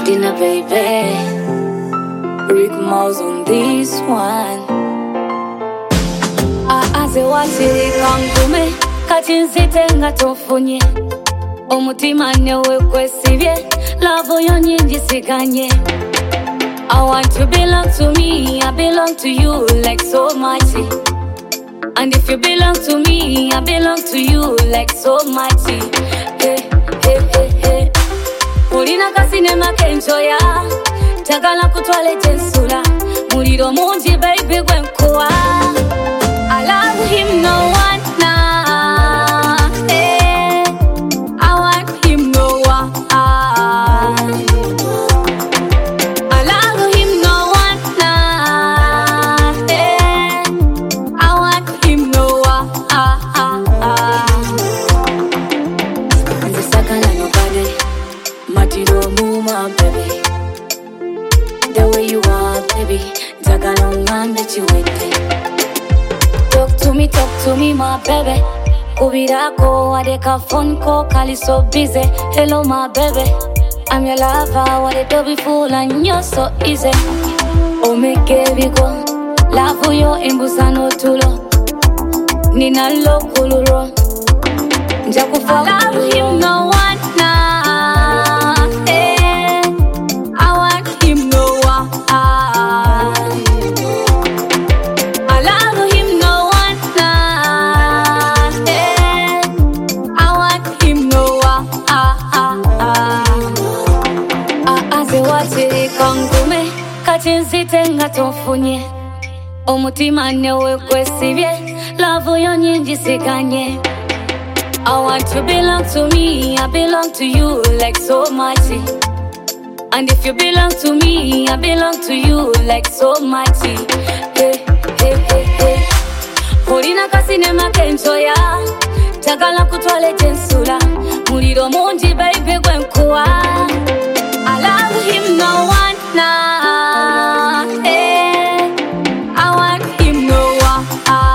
dinner, baby. Rick Mouse on this one. Aaze watiri kangume kachinzite ngatofunye omutima newe kwesibye love yo nyingi siganye. I want you belong to me, I belong to you like so much. And if you belong to me, I belong to you like so much. Hey, hey, hey, hey. Mulina kasinema kenjoya tagala kutwale jensula muliro munji baby gwenkuwa. I love him no one now. Hey, I want him no one. I love him no one now. Hey, I want him no one. Nzisakala nobody matiro muma baby. The way you are baby tagala ngambe chiwete. Talk to me, my baby. Kubirako, adeka phone call, kali so busy. Hello, my baby. I'm your lover, what it do be full and you're so easy. Oh, me baby go. Love yo imbusano tulo. Nina lo kuluro. Njakufa. I love him no one now. Hey, I want him no one. Watiri kangume kachinzite ngatofunye omutima newe kwesibye love yo nyingi siganye. I want you belong to me, I belong to you like so much. And if you belong to me, I belong to you like so much. Hey, hey, hey, hey. Mulina kasinema kenjoya tagala kutwale jensula muliro munji baby gwenkuwa. I love him no one now. Hey, I want him no one.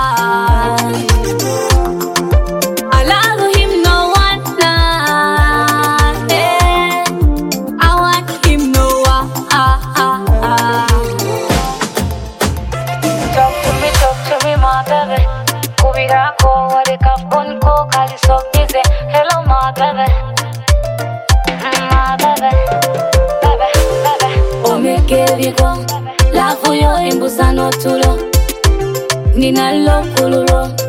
I love him no one now. Hey, I want him no one. Talk to me, my baby. Kubirako, wadeka phone call, kali so busy. Hello, my baby. My baby. Omekebiko, love yo imbusano tulo. Nina lo kuluro.